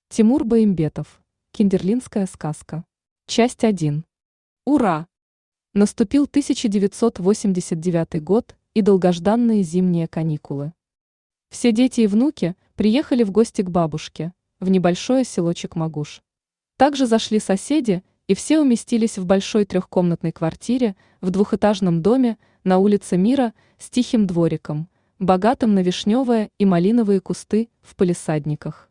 Тимур Баимбетов. Киндерлинская сказка. Часть 1. Ура! Наступил 1989 год и долгожданные зимние каникулы. Все дети и внуки приехали в гости к бабушке, в небольшое село Чекмагуш. Также зашли соседи, и все уместились в большой трехкомнатной квартире в двухэтажном доме на улице Мира с тихим двориком, богатым на вишневые и малиновые кусты в палисадниках.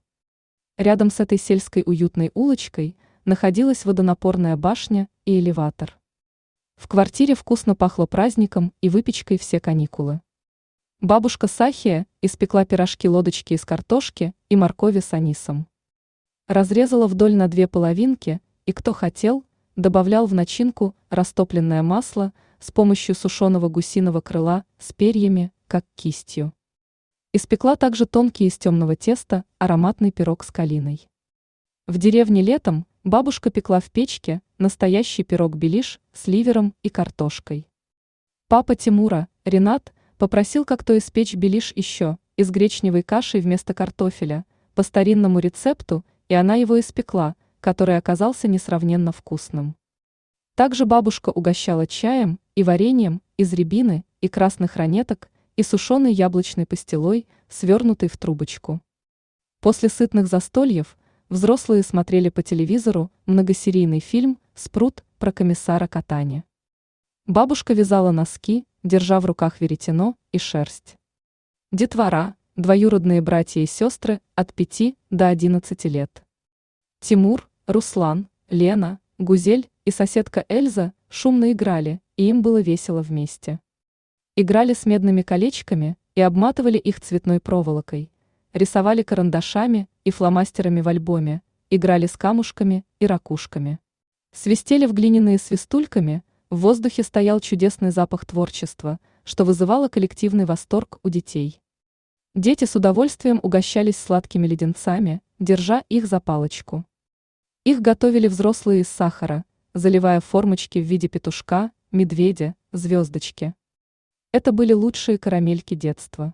Рядом с этой сельской уютной улочкой находилась водонапорная башня и элеватор. В квартире вкусно пахло праздником и выпечкой все каникулы. Бабушка Сахия испекла пирожки-лодочки из картошки и моркови с анисом. Разрезала вдоль на две половинки, и кто хотел, добавлял в начинку растопленное масло с помощью сушеного гусиного крыла с перьями, как кистью. Испекла также тонкий из темного теста ароматный пирог с калиной. В деревне летом бабушка пекла в печке настоящий пирог-белиш с ливером и картошкой. Папа Тимура, Ренат, попросил как-то испечь белиш еще и с гречневой кашей вместо картофеля, по старинному рецепту, и она его испекла, который оказался несравненно вкусным. Также бабушка угощала чаем и вареньем из рябины и красных ранеток и сушеной яблочной пастилой, свернутой в трубочку. После сытных застольев взрослые смотрели по телевизору многосерийный фильм «Спрут» про комиссара Катани. Бабушка вязала носки, держа в руках веретено и шерсть. Детвора, двоюродные братья и сестры от 5 до 11 лет. Тимур, Руслан, Лена, Гузель и соседка Эльза шумно играли, и им было весело вместе. Играли с медными колечками и обматывали их цветной проволокой, рисовали карандашами и фломастерами в альбоме, играли с камушками и ракушками. Свистели в глиняные свистульками, в воздухе стоял чудесный запах творчества, что вызывало коллективный восторг у детей. Дети с удовольствием угощались сладкими леденцами, держа их за палочку. Их готовили взрослые из сахара, заливая формочки в виде петушка, медведя, звездочки. Это были лучшие карамельки детства.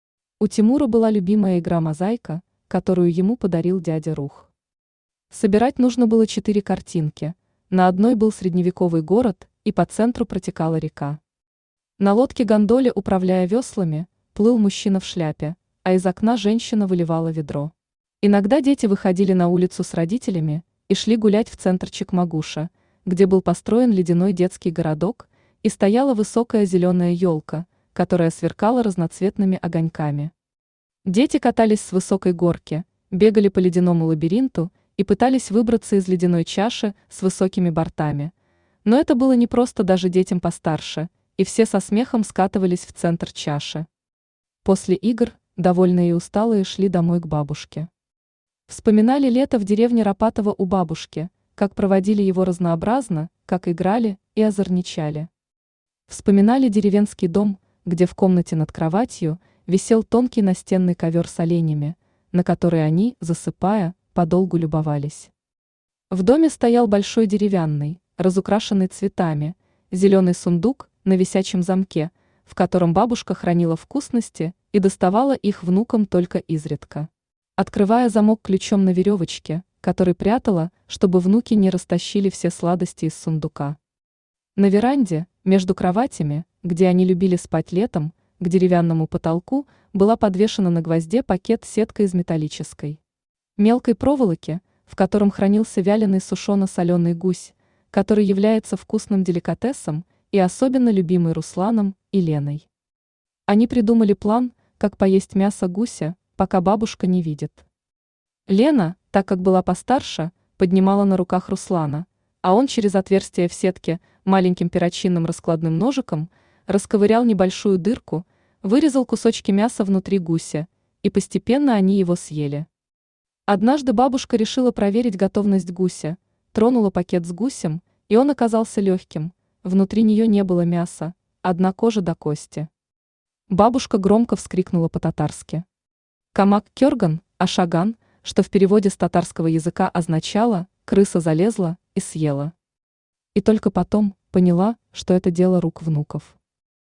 У Тимура была любимая игра «Мозаика», которую ему подарил дядя Рух. Собирать нужно было 4 картинки. На одной был средневековый город, и по центру протекала река. На лодке-гондоле, управляя веслами, плыл мужчина в шляпе, а из окна женщина выливала ведро. Иногда дети выходили на улицу с родителями и шли гулять в центр Чекмагуша, где был построен ледяной детский городок, и стояла высокая зеленая елка, которая сверкала разноцветными огоньками. Дети катались с высокой горки, бегали по ледяному лабиринту и пытались выбраться из ледяной чаши с высокими бортами. Но это было непросто даже детям постарше, и все со смехом скатывались в центр чаши. После игр, довольные и усталые, шли домой к бабушке. Вспоминали лето в деревне Рапатово у бабушки, как проводили его разнообразно, как играли и озорничали. Вспоминали деревенский дом, где в комнате над кроватью висел тонкий настенный ковер с оленями, на который они, засыпая, подолгу любовались. В доме стоял большой деревянный, разукрашенный цветами, зеленый сундук на висячем замке, в котором бабушка хранила вкусности и доставала их внукам только изредка, открывая замок ключом на веревочке, который прятала, чтобы внуки не растащили все сладости из сундука. На веранде, между кроватями, где они любили спать летом, к деревянному потолку была подвешена на гвозде пакет сетка из металлической мелкой проволоки, в котором хранился вяленый сушено-соленый гусь, который является вкусным деликатесом и особенно любимый Русланом и Леной. Они придумали план, как поесть мясо гуся, пока бабушка не видит. Лена, так как была постарше, поднимала на руках Руслана, а он через отверстие в сетке маленьким перочинным раскладным ножиком расковырял небольшую дырку, вырезал кусочки мяса внутри гуся, и постепенно они его съели. Однажды бабушка решила проверить готовность гуся, тронула пакет с гусем, и он оказался легким, внутри нее не было мяса, одна кожа до кости. Бабушка громко вскрикнула по-татарски. Камак керган, ашаган, что в переводе с татарского языка означало «крыса залезла и съела». И только потом поняла, что это дело рук внуков.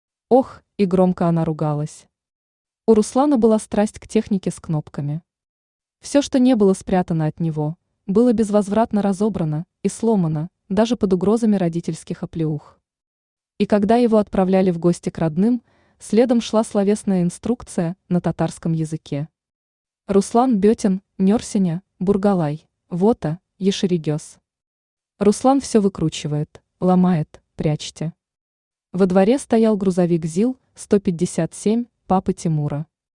Ох, и громко она ругалась. У Руслана была страсть к технике с кнопками. Все, что не было спрятано от него, было безвозвратно разобрано и сломано, даже под угрозами родительских оплеух. И когда его отправляли в гости к родным, следом шла словесная инструкция на татарском языке. Руслан Бетин, Нерсиня, Бургалай, Вота, Ешеригес. Руслан все выкручивает, ломает, прячьте. Во дворе стоял грузовик ЗИЛ-157 папы Тимура.